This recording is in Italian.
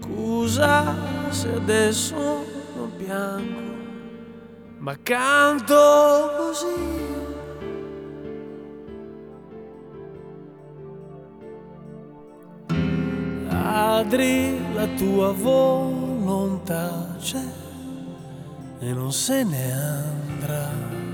Scusa se adesso non piango, ma canto così. Adri, la tua volontà c'è e non se ne andrà.